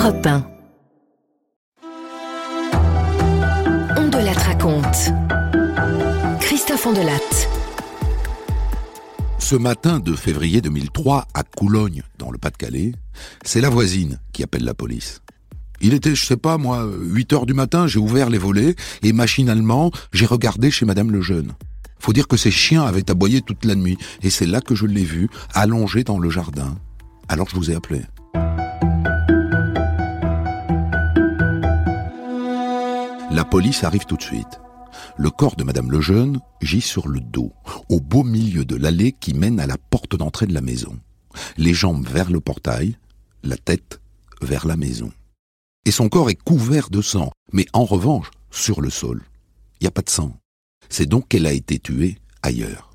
Europe 1. On de la raconte. Christophe Ondelatte. Ce matin de février 2003, à Coulogne, dans le Pas-de-Calais, c'est la voisine qui appelle la police. Il était, 8 heures du matin, j'ai ouvert les volets et machinalement, j'ai regardé chez Madame Lejeune. Faut dire que ses chiens avaient aboyé toute la nuit et c'est là que je l'ai vu, allongé dans le jardin. Alors je vous ai appelé. La police arrive tout de suite. Le corps de Madame Lejeune gît sur le dos, au beau milieu de l'allée qui mène à la porte d'entrée de la maison. Les jambes vers le portail, la tête vers la maison. Et son corps est couvert de sang, mais en revanche, sur le sol, il n'y a pas de sang. C'est donc qu'elle a été tuée ailleurs.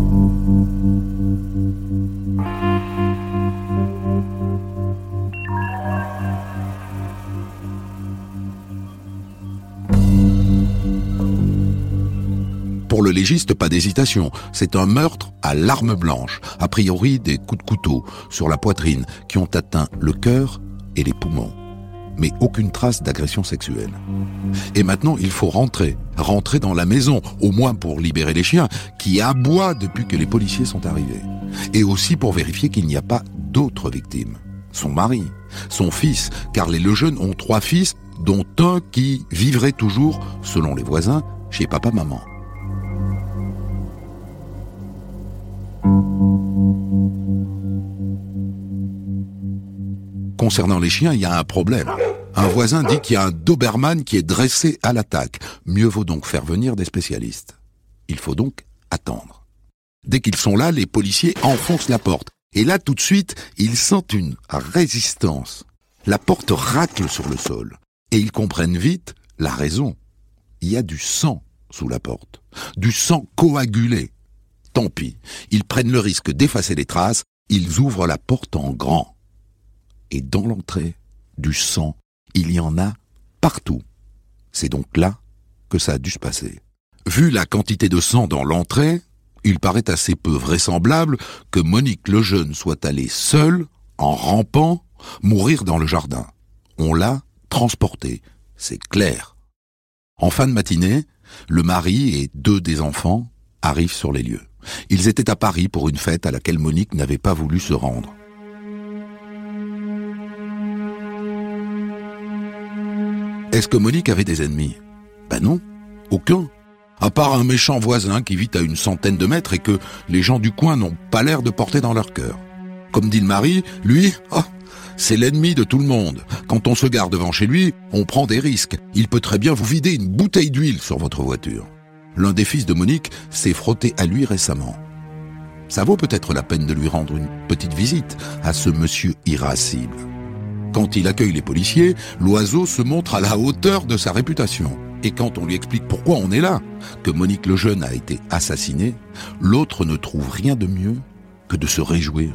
Pour le légiste, pas d'hésitation. C'est un meurtre à l'arme blanche. A priori, des coups de couteau sur la poitrine qui ont atteint le cœur et les poumons. Mais aucune trace d'agression sexuelle. Et maintenant, il faut rentrer dans la maison, au moins pour libérer les chiens, qui aboient depuis que les policiers sont arrivés. Et aussi pour vérifier qu'il n'y a pas d'autres victimes. Son mari, son fils, car les Lejeune ont 3 fils, dont un qui vivrait toujours, selon les voisins, chez papa-maman. Concernant les chiens, il y a un problème. Un voisin dit qu'il y a un Doberman qui est dressé à l'attaque. Mieux vaut donc faire venir des spécialistes. Il faut donc attendre. Dès qu'ils sont là, les policiers enfoncent la porte. Et là, tout de suite, ils sentent une résistance. La porte racle sur le sol. Et ils comprennent vite la raison. Il y a du sang sous la porte. Du sang coagulé. Tant pis. Ils prennent le risque d'effacer les traces. Ils ouvrent la porte en grand. Et dans l'entrée, du sang, il y en a partout. C'est donc là que ça a dû se passer. Vu la quantité de sang dans l'entrée, il paraît assez peu vraisemblable que Monique Lejeune soit allée seule, en rampant, mourir dans le jardin. On l'a transportée, c'est clair. En fin de matinée, le mari et 2 des enfants arrivent sur les lieux. Ils étaient à Paris pour une fête à laquelle Monique n'avait pas voulu se rendre. Est-ce que Monique avait des ennemis ? Ben non, aucun. À part un méchant voisin qui vit à une centaine de mètres et que les gens du coin n'ont pas l'air de porter dans leur cœur. Comme dit le mari, lui, c'est l'ennemi de tout le monde. Quand on se gare devant chez lui, on prend des risques. Il peut très bien vous vider une bouteille d'huile sur votre voiture. L'un des fils de Monique s'est frotté à lui récemment. Ça vaut peut-être la peine de lui rendre une petite visite à ce monsieur irascible. Quand il accueille les policiers, l'oiseau se montre à la hauteur de sa réputation. Et quand on lui explique pourquoi on est là, que Monique Lejeune a été assassinée, l'autre ne trouve rien de mieux que de se réjouir.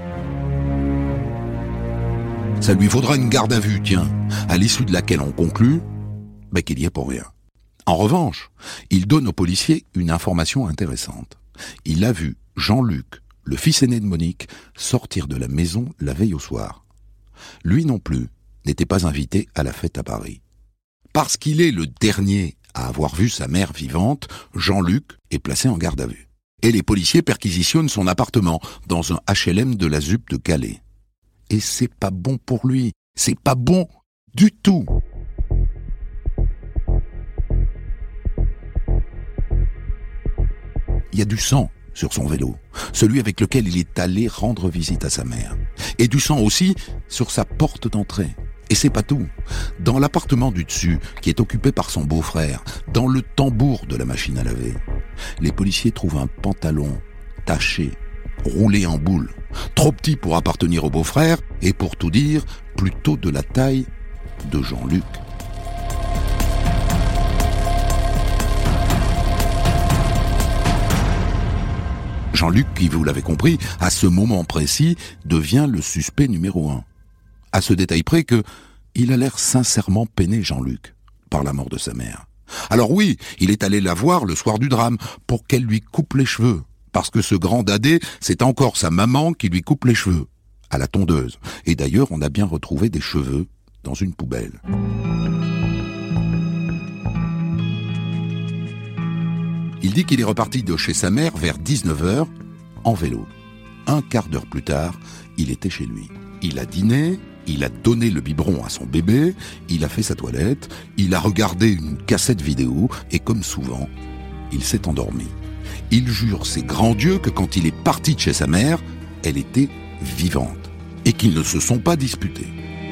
Ça lui faudra une garde à vue, tiens, à l'issue de laquelle on conclut qu'il y est pour rien. En revanche, il donne aux policiers une information intéressante. Il a vu Jean-Luc, le fils aîné de Monique, sortir de la maison la veille au soir. Lui non plus n'était pas invité à la fête à Paris. Parce qu'il est le dernier à avoir vu sa mère vivante, Jean-Luc est placé en garde à vue. Et les policiers perquisitionnent son appartement dans un HLM de la ZUP de Calais. Et c'est pas bon pour lui, c'est pas bon du tout. Il y a du sang sur son vélo, celui avec lequel il est allé rendre visite à sa mère. Et du sang aussi sur sa porte d'entrée. Et c'est pas tout. Dans l'appartement du dessus, qui est occupé par son beau-frère, dans le tambour de la machine à laver, les policiers trouvent un pantalon taché, roulé en boule, trop petit pour appartenir au beau-frère, et pour tout dire, plutôt de la taille de Jean-Luc. Jean-Luc, qui, vous l'avez compris, à ce moment précis, devient le suspect numéro 1. À ce détail près que il a l'air sincèrement peiné, Jean-Luc, par la mort de sa mère. Alors oui, il est allé la voir le soir du drame pour qu'elle lui coupe les cheveux, parce que ce grand dadé, c'est encore sa maman qui lui coupe les cheveux, à la tondeuse. Et d'ailleurs, on a bien retrouvé des cheveux dans une poubelle. Il dit qu'il est reparti de chez sa mère vers 19h en vélo. Un quart d'heure plus tard, il était chez lui. Il a dîné, il a donné le biberon à son bébé, il a fait sa toilette, il a regardé une cassette vidéo et comme souvent, il s'est endormi. Il jure ses grands dieux que quand il est parti de chez sa mère, elle était vivante et qu'ils ne se sont pas disputés.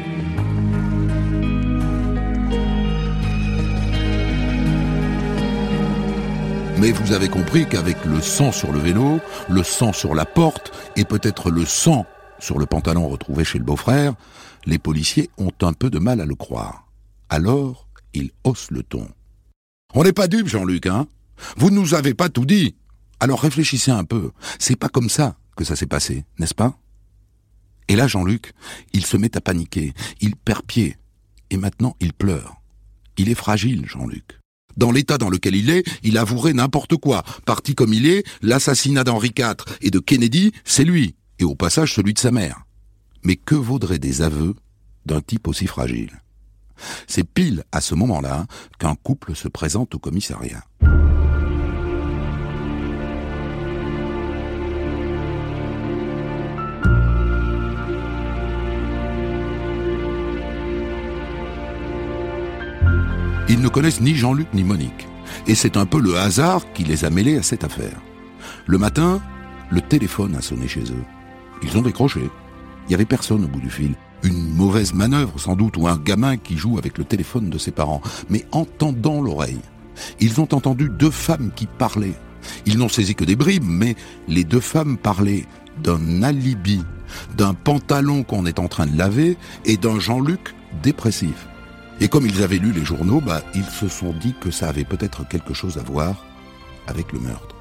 Mais vous avez compris qu'avec le sang sur le vélo, le sang sur la porte et peut-être le sang sur le pantalon retrouvé chez le beau-frère, les policiers ont un peu de mal à le croire. Alors, ils haussent le ton. On n'est pas dupes, Jean-Luc, hein ? Vous ne nous avez pas tout dit. Alors réfléchissez un peu. C'est pas comme ça que ça s'est passé, n'est-ce pas ? Et là, Jean-Luc, il se met à paniquer. Il perd pied. Et maintenant, il pleure. Il est fragile, Jean-Luc. Dans l'état dans lequel il avouerait n'importe quoi. Parti comme il est, l'assassinat d'Henri IV et de Kennedy, c'est lui. Et au passage, celui de sa mère. Mais que vaudraient des aveux d'un type aussi fragile ? C'est pile à ce moment-là qu'un couple se présente au commissariat. Ils ne connaissent ni Jean-Luc ni Monique. Et c'est un peu le hasard qui les a mêlés à cette affaire. Le matin, le téléphone a sonné chez eux. Ils ont décroché. Il n'y avait personne au bout du fil. Une mauvaise manœuvre sans doute, ou un gamin qui joue avec le téléphone de ses parents. Mais en tendant l'oreille, ils ont entendu 2 femmes qui parlaient. Ils n'ont saisi que des bribes, mais les 2 femmes parlaient d'un alibi, d'un pantalon qu'on est en train de laver et d'un Jean-Luc dépressif. Et comme ils avaient lu les journaux, ils se sont dit que ça avait peut-être quelque chose à voir avec le meurtre.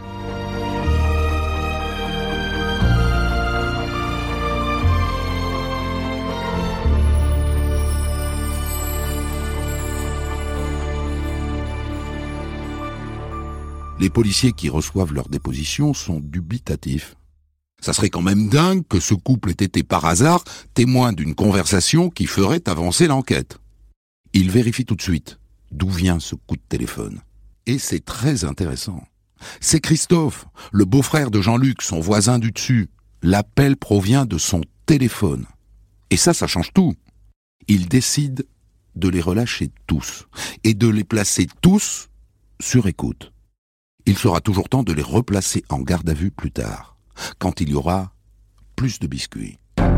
Les policiers qui reçoivent leur déposition sont dubitatifs. Ça serait quand même dingue que ce couple ait été par hasard témoin d'une conversation qui ferait avancer l'enquête. Ils vérifient tout de suite d'où vient ce coup de téléphone. Et c'est très intéressant. C'est Christophe, le beau-frère de Jean-Luc, son voisin du dessus. L'appel provient de son téléphone. Et ça change tout. Ils décident de les relâcher tous et de les placer tous sur écoute. Il sera toujours temps de les replacer en garde à vue plus tard, quand il y aura plus de biscuits.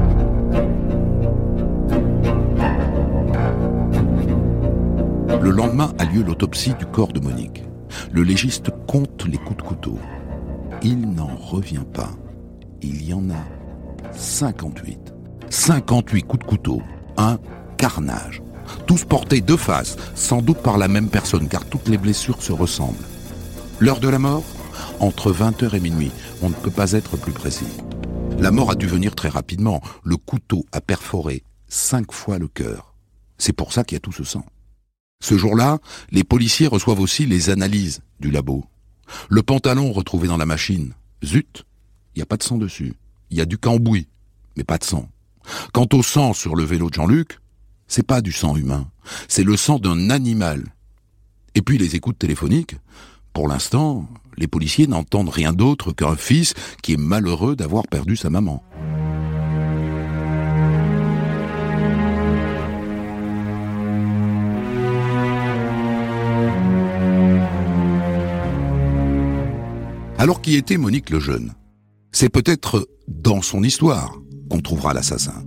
Le lendemain a lieu l'autopsie du corps de Monique. Le légiste compte les coups de couteau. Il n'en revient pas. Il y en a 58. 58 coups de couteau. Un carnage. Tous portés de face, sans doute par la même personne, car toutes les blessures se ressemblent. L'heure de la mort ? Entre 20h et minuit. On ne peut pas être plus précis. La mort a dû venir très rapidement. Le couteau a perforé 5 fois le cœur. C'est pour ça qu'il y a tout ce sang. Ce jour-là, les policiers reçoivent aussi les analyses du labo. Le pantalon retrouvé dans la machine, zut, il n'y a pas de sang dessus. Il y a du cambouis, mais pas de sang. Quant au sang sur le vélo de Jean-Luc, c'est pas du sang humain, c'est le sang d'un animal. Et puis les écoutes téléphoniques, pour l'instant, les policiers n'entendent rien d'autre qu'un fils qui est malheureux d'avoir perdu sa maman. Alors qui était Monique Lejeune ? C'est peut-être dans son histoire qu'on trouvera l'assassin.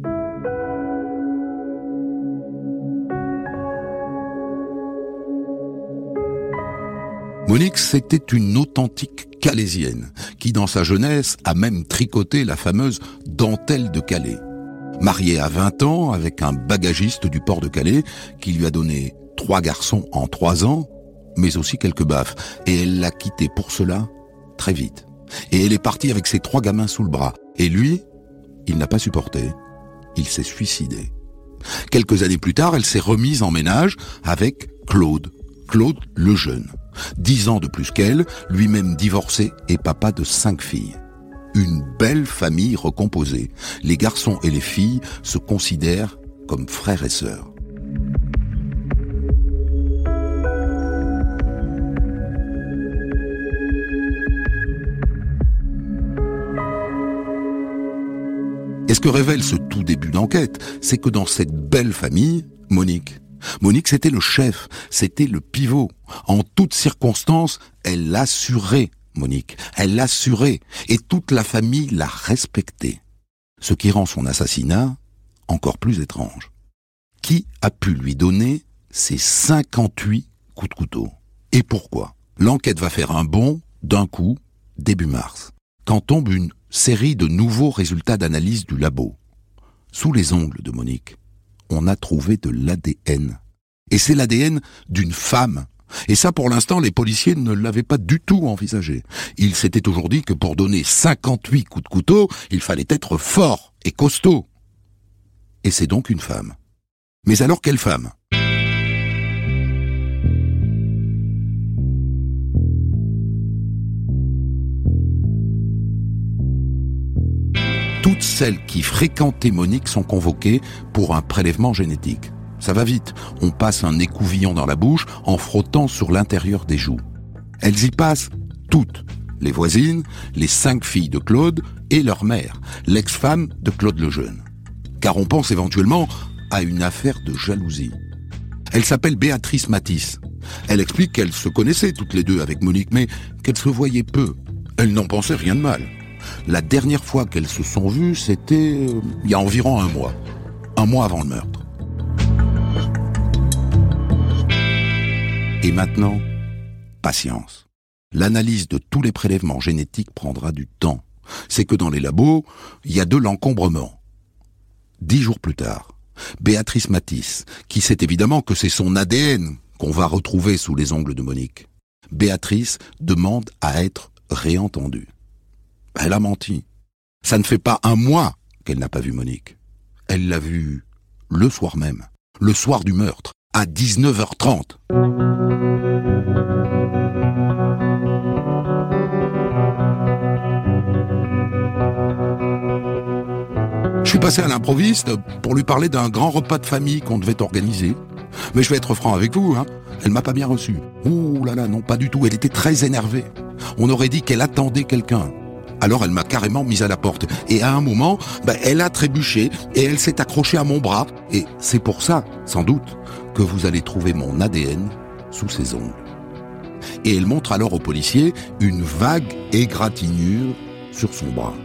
Monique, c'était une authentique calaisienne, qui dans sa jeunesse a même tricoté la fameuse dentelle de Calais. Mariée à 20 ans avec un bagagiste du port de Calais, qui lui a donné 3 garçons en 3 ans, mais aussi quelques baffes. Et elle l'a quitté pour cela très vite. Et elle est partie avec ses 3 gamins sous le bras. Et lui, il n'a pas supporté. Il s'est suicidé. Quelques années plus tard, elle s'est remise en ménage avec Claude Lejeune. 10 ans de plus qu'elle, lui-même divorcé et papa de 5 filles. Une belle famille recomposée. Les garçons et les filles se considèrent comme frères et sœurs. Et ce que révèle ce tout début d'enquête, c'est que dans cette belle famille, Monique, c'était le chef, c'était le pivot. En toutes circonstances, elle l'assurait, Monique. Elle l'assurait, et toute la famille la respectait. Ce qui rend son assassinat encore plus étrange. Qui a pu lui donner ces 58 coups de couteau? Et pourquoi? L'enquête va faire un bond, d'un coup, début mars, quand tombe une série de nouveaux résultats d'analyse du labo. Sous les ongles de Monique, on a trouvé de l'ADN. Et c'est l'ADN d'une femme. Et ça, pour l'instant, les policiers ne l'avaient pas du tout envisagé. Ils s'étaient toujours dit que pour donner 58 coups de couteau, il fallait être fort et costaud. Et c'est donc une femme. Mais alors, quelle femme ? Toutes celles qui fréquentaient Monique sont convoquées pour un prélèvement génétique. Ça va vite, on passe un écouvillon dans la bouche en frottant sur l'intérieur des joues. Elles y passent toutes, les voisines, les 5 filles de Claude et leur mère, l'ex-femme de Claude Lejeune. Car on pense éventuellement à une affaire de jalousie. Elle s'appelle Béatrice Matisse. Elle explique qu'elles se connaissaient toutes les deux avec Monique, mais qu'elles se voyaient peu. Elle n'en pensait rien de mal. La dernière fois qu'elles se sont vues, c'était il y a environ 1 mois. 1 mois avant le meurtre. Et maintenant, patience. L'analyse de tous les prélèvements génétiques prendra du temps. C'est que dans les labos, il y a de l'encombrement. 10 jours plus tard, Béatrice Matisse, qui sait évidemment que c'est son ADN qu'on va retrouver sous les ongles de Monique, Béatrice demande à être réentendue. Elle a menti. Ça ne fait pas 1 mois qu'elle n'a pas vu Monique. Elle l'a vue le soir même, le soir du meurtre, à 19h30. Je suis passé à l'improviste pour lui parler d'un grand repas de famille qu'on devait organiser. Mais je vais être franc avec vous, elle m'a pas bien reçu. Ouh là là, non, pas du tout. Elle était très énervée. On aurait dit qu'elle attendait quelqu'un. Alors elle m'a carrément mise à la porte. Et à un moment, elle a trébuché et elle s'est accrochée à mon bras. Et c'est pour ça, sans doute, que vous allez trouver mon ADN sous ses ongles. Et elle montre alors au policier une vague égratignure sur son bras.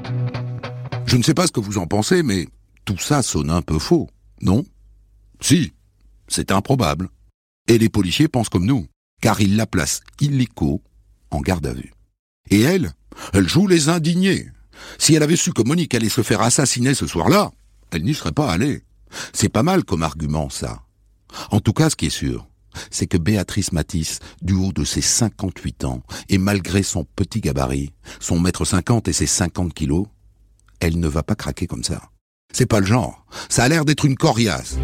Je ne sais pas ce que vous en pensez, mais tout ça sonne un peu faux, non ? Si, c'est improbable. Et les policiers pensent comme nous, car ils la placent illico en garde à vue. Et elle joue les indignés. Si elle avait su que Monique allait se faire assassiner ce soir-là, elle n'y serait pas allée. C'est pas mal comme argument, ça. En tout cas, ce qui est sûr, c'est que Béatrice Matisse, du haut de ses 58 ans, et malgré son petit gabarit, son 1,50 m et ses 50 kilos, elle ne va pas craquer comme ça. C'est pas le genre. Ça a l'air d'être une coriace.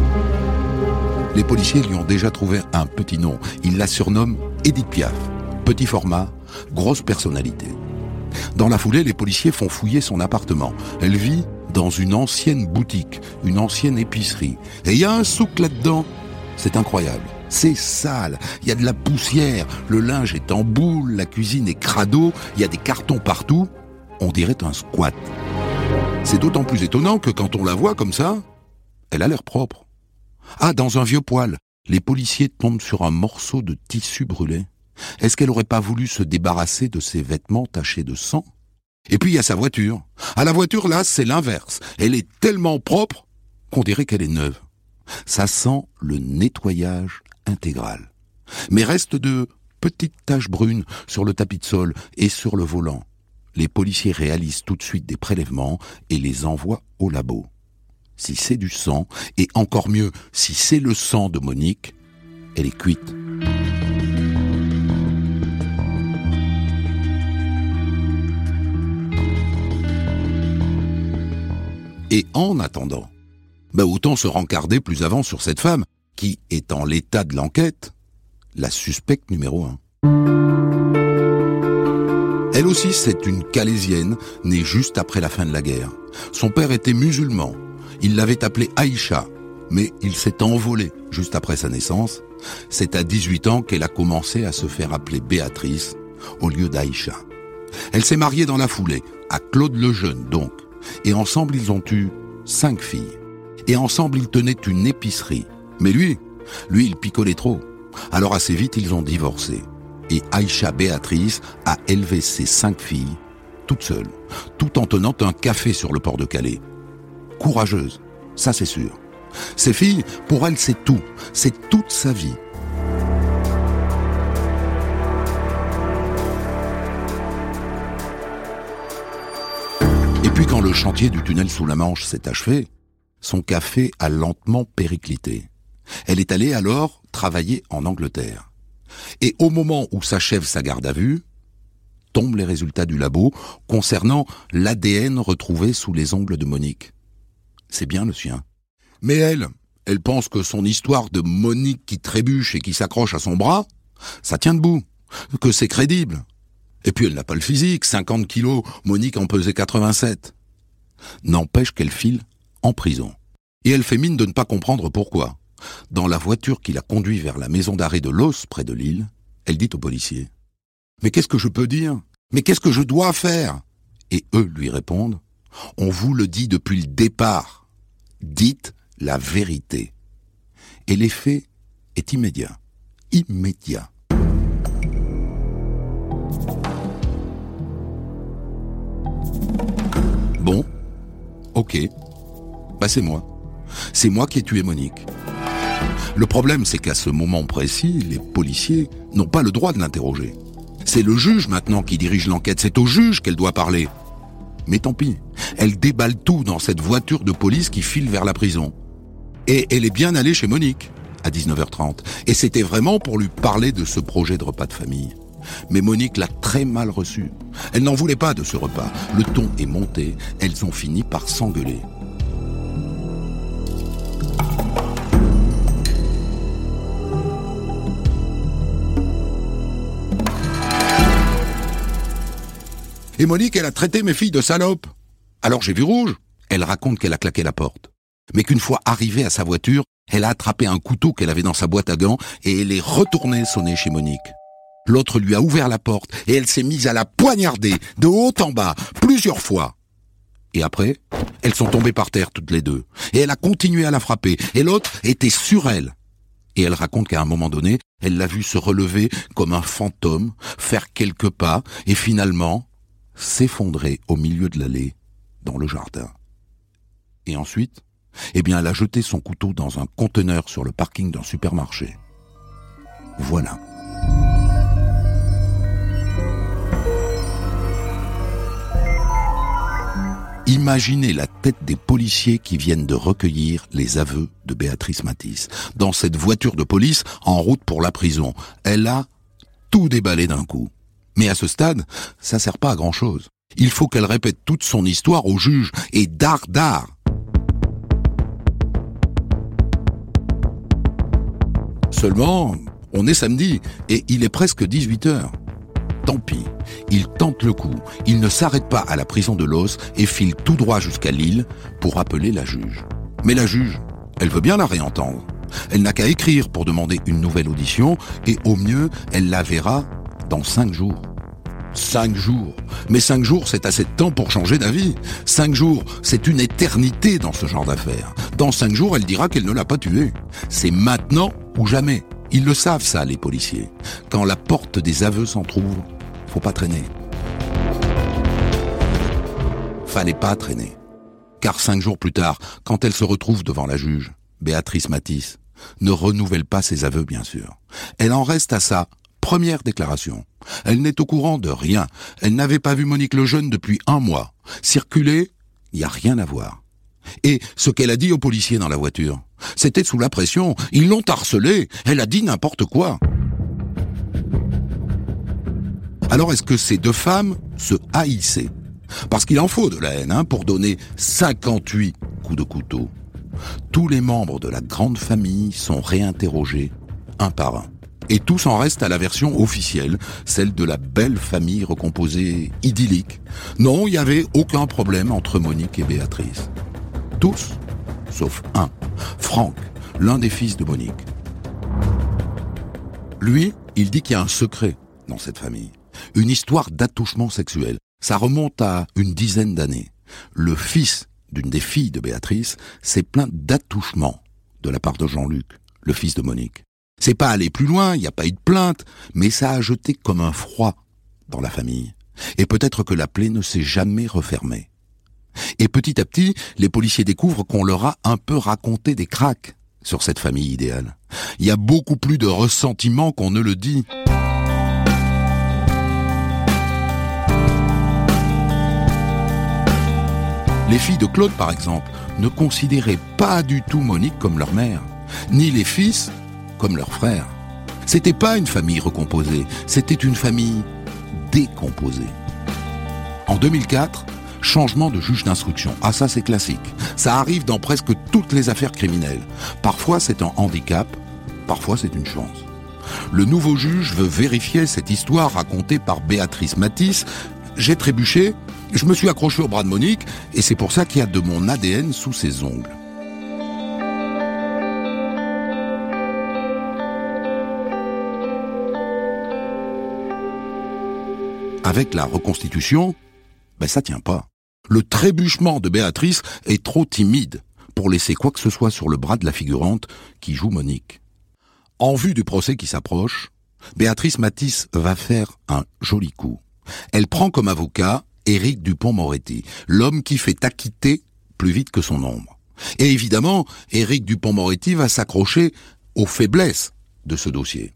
Les policiers lui ont déjà trouvé un petit nom. Ils la surnomment Edith Piaf. Petit format, grosse personnalité. Dans la foulée, les policiers font fouiller son appartement. Elle vit dans une ancienne boutique, une ancienne épicerie. Et il y a un souk là-dedans. C'est incroyable. C'est sale. Il y a de la poussière. Le linge est en boule. La cuisine est crado. Il y a des cartons partout. On dirait un squat. C'est d'autant plus étonnant que quand on la voit comme ça, elle a l'air propre. Ah, dans un vieux poêle, les policiers tombent sur un morceau de tissu brûlé. Est-ce qu'elle aurait pas voulu se débarrasser de ses vêtements tachés de sang ? Et puis il y a sa voiture. À la voiture, là, c'est l'inverse. Elle est tellement propre qu'on dirait qu'elle est neuve. Ça sent le nettoyage intégral. Mais reste de petites taches brunes sur le tapis de sol et sur le volant. Les policiers réalisent tout de suite des prélèvements et les envoient au labo. Si c'est du sang, et encore mieux, si c'est le sang de Monique, elle est cuite. Et en attendant, autant se rencarder plus avant sur cette femme, qui est en l'état de l'enquête, la suspecte numéro 1. Elle aussi, c'est une Calaisienne, née juste après la fin de la guerre. Son père était musulman. Il l'avait appelée Aïcha, mais il s'est envolé juste après sa naissance. C'est à 18 ans qu'elle a commencé à se faire appeler Béatrice au lieu d'Aïcha. Elle s'est mariée dans la foulée, à Claude le Jeune donc. Et ensemble, ils ont eu 5 filles. Et ensemble, ils tenaient une épicerie. Mais lui, il picolait trop. Alors assez vite, ils ont divorcé. Et Aïcha Béatrice a élevé ses 5 filles, toute seule, tout en tenant un café sur le port de Calais. Courageuse, ça c'est sûr. Ces filles, pour elle, c'est tout. C'est toute sa vie. Et puis quand le chantier du tunnel sous la Manche s'est achevé, son café a lentement périclité. Elle est allée alors travailler en Angleterre. Et au moment où s'achève sa garde à vue, tombent les résultats du labo concernant l'ADN retrouvé sous les ongles de Monique. C'est bien le sien. Mais elle pense que son histoire de Monique qui trébuche et qui s'accroche à son bras, ça tient debout, que c'est crédible. Et puis elle n'a pas le physique, 50 kilos, Monique en pesait 87. N'empêche qu'elle file en prison. Et elle fait mine de ne pas comprendre pourquoi. Dans la voiture qui la conduit vers la maison d'arrêt de Los, près de Lille, elle dit aux policiers « Mais qu'est-ce que je peux dire ? Mais qu'est-ce que je dois faire ?» Et eux lui répondent « On vous le dit depuis le départ. Dites la vérité. » Et l'effet est immédiat. Immédiat. Bon, ok, c'est moi. C'est moi qui ai tué Monique. Le problème, c'est qu'à ce moment précis, les policiers n'ont pas le droit de l'interroger. C'est le juge maintenant qui dirige l'enquête, c'est au juge qu'elle doit parler. Mais tant pis, elle déballe tout dans cette voiture de police qui file vers la prison. Et elle est bien allée chez Monique, à 19h30. Et c'était vraiment pour lui parler de ce projet de repas de famille. Mais Monique l'a très mal reçu. Elle n'en voulait pas de ce repas. Le ton est monté, elles ont fini par s'engueuler. Et Monique, elle a traité mes filles de salopes. Alors j'ai vu rouge. Elle raconte qu'elle a claqué la porte. Mais qu'une fois arrivée à sa voiture, elle a attrapé un couteau qu'elle avait dans sa boîte à gants et elle est retournée sonner chez Monique. L'autre lui a ouvert la porte et elle s'est mise à la poignarder de haut en bas, plusieurs fois. Et après, elles sont tombées par terre toutes les deux. Et elle a continué à la frapper. Et l'autre était sur elle. Et elle raconte qu'à un moment donné, elle l'a vue se relever comme un fantôme, faire quelques pas et finalement s'effondrer au milieu de l'allée, dans le jardin. Et ensuite, elle a jeté son couteau dans un conteneur sur le parking d'un supermarché. Voilà. Imaginez la tête des policiers qui viennent de recueillir les aveux de Béatrice Matisse. Dans cette voiture de police, en route pour la prison, elle a tout déballé d'un coup. Mais à ce stade, ça sert pas à grand-chose. Il faut qu'elle répète toute son histoire au juge, et dard. Seulement, on est samedi, et il est presque 18h. Tant pis, il tente le coup, il ne s'arrête pas à la prison de Los et file tout droit jusqu'à Lille pour appeler la juge. Mais la juge, elle veut bien la réentendre. Elle n'a qu'à écrire pour demander une nouvelle audition, et au mieux, elle la verra dans 5 jours. 5 jours. Mais 5 jours, c'est assez de temps pour changer d'avis. 5 jours, c'est une éternité dans ce genre d'affaires. Dans 5 jours, elle dira qu'elle ne l'a pas tué. C'est maintenant ou jamais. Ils le savent ça, les policiers. Quand la porte des aveux s'entrouvre, faut pas traîner. Fallait pas traîner. Car 5 jours plus tard, quand elle se retrouve devant la juge, Béatrice Matisse ne renouvelle pas ses aveux, bien sûr. Elle en reste à sa première déclaration. Elle n'est au courant de rien. Elle n'avait pas vu Monique le Jeune depuis 1 mois. Circuler, il n'y a rien à voir. Et ce qu'elle a dit aux policiers dans la voiture, c'était sous la pression. Ils l'ont harcelée. Elle a dit n'importe quoi. Alors est-ce que ces 2 femmes se haïssaient ? Parce qu'il en faut de la haine, pour donner 58 coups de couteau. Tous les membres de la grande famille sont réinterrogés, un par un. Et tous en restent à la version officielle, celle de la belle famille recomposée idyllique. Non, il n'y avait aucun problème entre Monique et Béatrice. Tous sauf un, Franck, l'un des fils de Monique. Lui, il dit qu'il y a un secret dans cette famille, une histoire d'attouchement sexuel. Ça remonte à une dizaine d'années. Le fils d'une des filles de Béatrice s'est plaint d'attouchement de la part de Jean-Luc, le fils de Monique. C'est pas allé plus loin, il n'y a pas eu de plainte, mais ça a jeté comme un froid dans la famille. Et peut-être que la plaie ne s'est jamais refermée. Et petit à petit, les policiers découvrent qu'on leur a un peu raconté des cracks sur cette famille idéale. Il y a beaucoup plus de ressentiment qu'on ne le dit. Les filles de Claude, par exemple, ne considéraient pas du tout Monique comme leur mère, ni les fils comme leur frère. C'était pas une famille recomposée, c'était une famille décomposée. En 2004, changement de juge d'instruction. Ah, ça c'est classique. Ça arrive dans presque toutes les affaires criminelles. Parfois c'est un handicap, parfois c'est une chance. Le nouveau juge veut vérifier cette histoire racontée par Béatrice Matisse. J'ai trébuché, je me suis accroché au bras de Monique, et c'est pour ça qu'il y a de mon ADN sous ses ongles. Avec la reconstitution, ça tient pas. Le trébuchement de Béatrice est trop timide pour laisser quoi que ce soit sur le bras de la figurante qui joue Monique. En vue du procès qui s'approche, Béatrice Matisse va faire un joli coup. Elle prend comme avocat Éric Dupond-Moretti, l'homme qui fait acquitter plus vite que son ombre. Et évidemment, Éric Dupond-Moretti va s'accrocher aux faiblesses de ce dossier.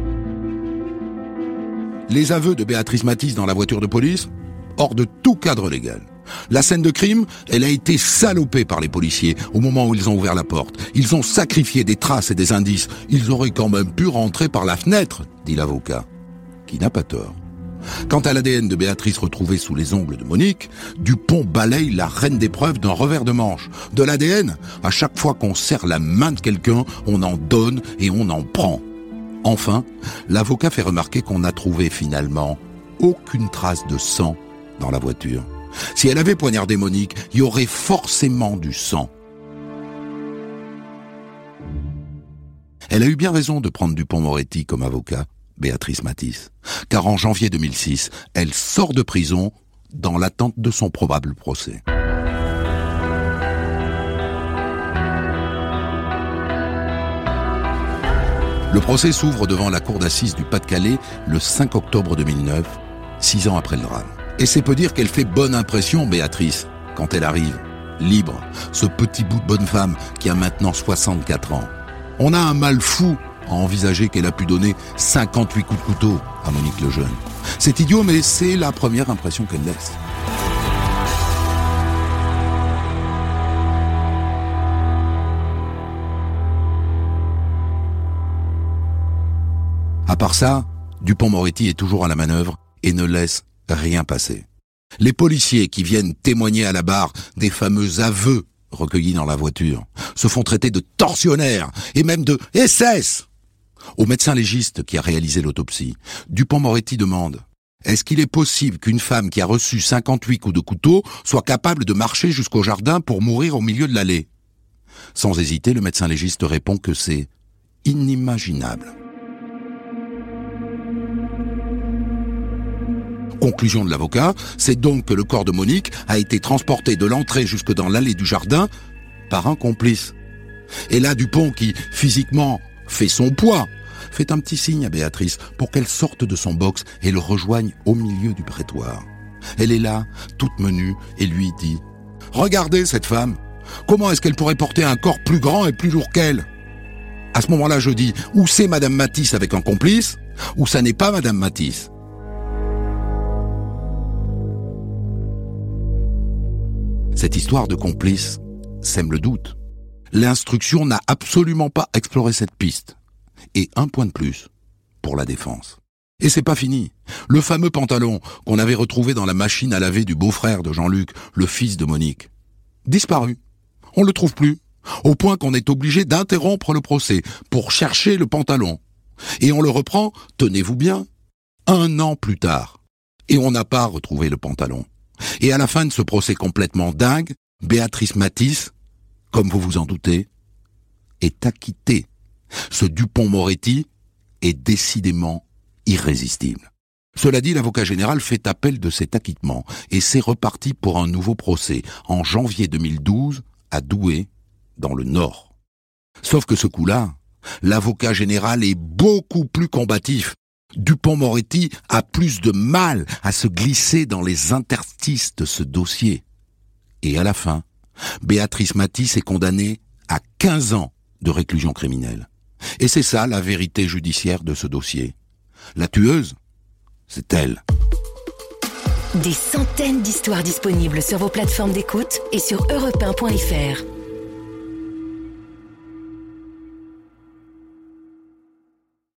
Les aveux de Béatrice Matisse dans la voiture de police, hors de tout cadre légal. La scène de crime, elle a été salopée par les policiers au moment où ils ont ouvert la porte. Ils ont sacrifié des traces et des indices. Ils auraient quand même pu rentrer par la fenêtre, dit l'avocat, qui n'a pas tort. Quant à l'ADN de Béatrice retrouvé sous les ongles de Monique, Dupond balaye la reine des preuves d'un revers de manche. De l'ADN, à chaque fois qu'on serre la main de quelqu'un, on en donne et on en prend. Enfin, l'avocat fait remarquer qu'on n'a trouvé finalement aucune trace de sang dans la voiture. Si elle avait poignardé Monique, il y aurait forcément du sang. Elle a eu bien raison de prendre Dupond-Moretti comme avocat, Béatrice Matisse, car en janvier 2006, elle sort de prison dans l'attente de son probable procès. Le procès s'ouvre devant la cour d'assises du Pas-de-Calais le 5 octobre 2009, 6 ans après le drame. Et c'est peu dire qu'elle fait bonne impression, Béatrice, quand elle arrive, libre, ce petit bout de bonne femme qui a maintenant 64 ans. On a un mal fou à envisager qu'elle a pu donner 58 coups de couteau à Monique Lejeune. C'est idiot, mais c'est la première impression qu'elle laisse. À part ça, Dupond-Moretti est toujours à la manœuvre et ne laisse rien passer. Les policiers qui viennent témoigner à la barre des fameux aveux recueillis dans la voiture se font traiter de tortionnaires et même de SS. Au médecin légiste qui a réalisé l'autopsie, Dupond-Moretti demande « Est-ce qu'il est possible qu'une femme qui a reçu 58 coups de couteau soit capable de marcher jusqu'au jardin pour mourir au milieu de l'allée ?» Sans hésiter, le médecin légiste répond que c'est inimaginable. Conclusion de l'avocat, c'est donc que le corps de Monique a été transporté de l'entrée jusque dans l'allée du jardin par un complice. Et là, Dupond, qui physiquement fait son poids, fait un petit signe à Béatrice pour qu'elle sorte de son box et le rejoigne au milieu du prétoire. Elle est là, toute menue, et lui dit « Regardez cette femme, comment est-ce qu'elle pourrait porter un corps plus grand et plus lourd qu'elle ?» À ce moment-là, je dis « Ou c'est Madame Matisse avec un complice, ou ça n'est pas Madame Matisse. » Cette histoire de complice sème le doute. L'instruction n'a absolument pas exploré cette piste. Et un point de plus pour la défense. Et c'est pas fini. Le fameux pantalon qu'on avait retrouvé dans la machine à laver du beau-frère de Jean-Luc, le fils de Monique, disparu. On le trouve plus. Au point qu'on est obligé d'interrompre le procès pour chercher le pantalon. Et on le reprend, tenez-vous bien, 1 an plus tard. Et on n'a pas retrouvé le pantalon. Et à la fin de ce procès complètement dingue, Béatrice Matisse comme vous vous en doutez, est acquitté. Ce Dupond-Moretti est décidément irrésistible. Cela dit, l'avocat général fait appel de cet acquittement et c'est reparti pour un nouveau procès en janvier 2012 à Douai, dans le Nord. Sauf que ce coup-là, l'avocat général est beaucoup plus combatif. Dupond-Moretti a plus de mal à se glisser dans les interstices de ce dossier. Et à la fin, Béatrice Matisse est condamnée à 15 ans de réclusion criminelle. Et c'est ça la vérité judiciaire de ce dossier. La tueuse, c'est elle. Des centaines d'histoires disponibles sur vos plateformes d'écoute et sur europe1.fr.